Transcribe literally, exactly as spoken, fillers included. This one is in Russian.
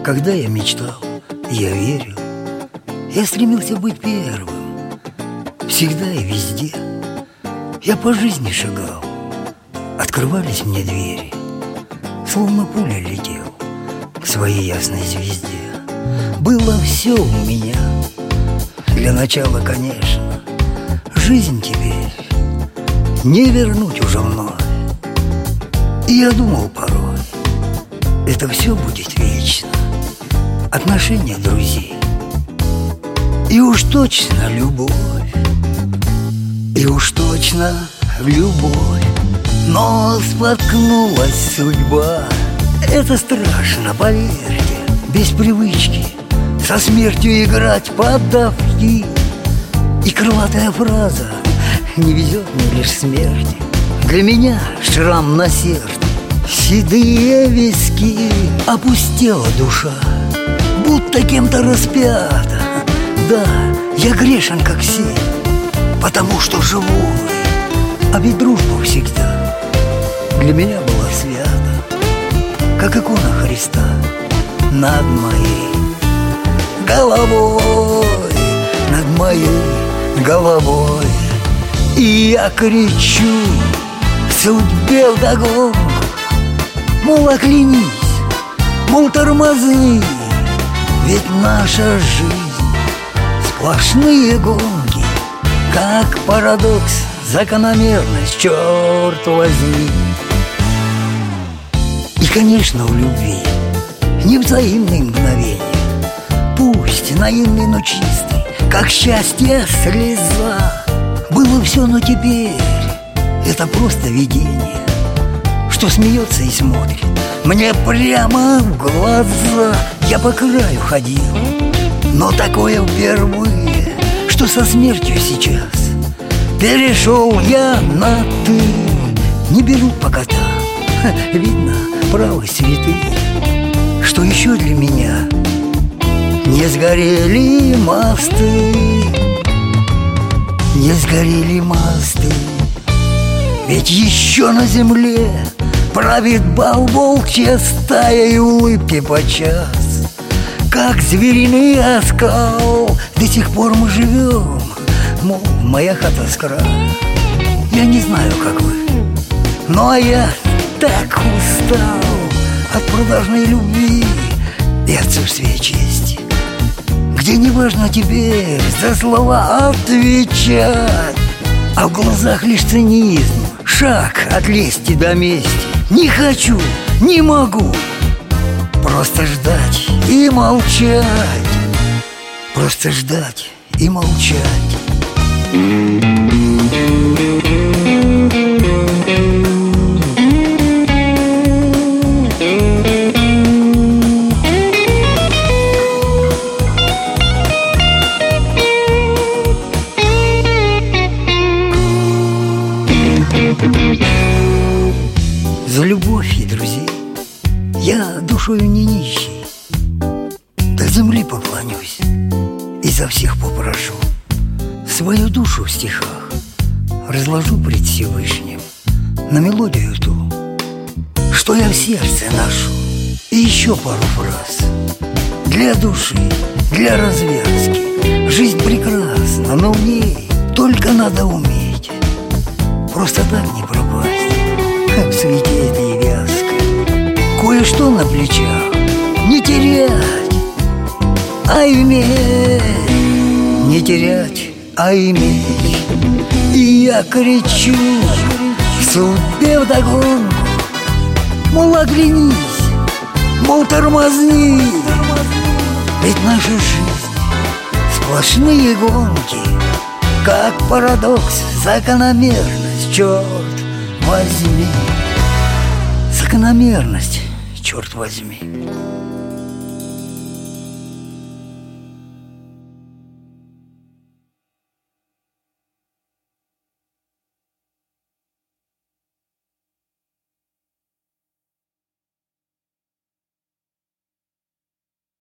Когда я мечтал, я верил, я стремился быть первым. Всегда и везде я по жизни шагал. Открывались мне двери, словно пуля летел к своей ясной звезде. Было все у меня. Для начала, конечно, жизнь теперь не вернуть уже вновь. И я думал порой, это все будет вечно. Отношения друзей и уж точно любовь. И уж точно любовь. Но споткнулась судьба. Это страшно, поверьте. Без привычки со смертью играть подавки. И крылатая фраза: не везет мне лишь смерти. Для меня шрам на сердце, седые виски. Опустела душа, будто кем-то распята. Да, я грешен, как все, потому что живой. А ведь дружба всегда для меня была свята, как икона Христа над моей головой. Над моей головой. И я кричу судьбе вдогонку, мол, оклянись, мол, тормозни. Ведь наша жизнь сплошные гонки, как парадокс, закономерность, черт возьми. И, конечно, у любви невзаимные мгновения, пусть наивный, но чистый, как счастье слеза. Было все, но теперь это просто видение, что смеется и смотрит мне прямо в глаза. Я по краю ходил, но такое впервые, что со смертью сейчас перешел я на «ты». Не берут по котам, видно, правы святые, что еще для меня не сгорели мосты. Не сгорели мосты. Ведь еще на земле правит бал волчья стая, и улыбки подчас, как звериный оскал. До сих пор мы живем, мол, моя хата с края. Я не знаю, как вы, но я так устал от продажной любви и отсутствия чести, где не важно теперь за слова отвечать, а в глазах лишь цинизм, шаг от лести до мести. Не хочу, не могу просто ждать и молчать. Просто ждать и молчать. За любовь и друзей я душою не нищий, до земли поклонюсь и за всех попрошу. Свою душу в стихах разложу пред Всевышним на мелодию ту, что я в сердце ношу. И еще пару фраз для души, для развязки. Жизнь прекрасна, но в ней только надо уметь просто так не пропасть в суете этой вязкой. Кое-что на плечах не терять, а иметь. Не терять, а иметь. И я кричу судьбе вдогонку, мол, оглянись, мол, тормозни. Ведь наша жизнь сплошные гонки, как парадокс, закономерность, черт возьми. Закономерность, черт возьми.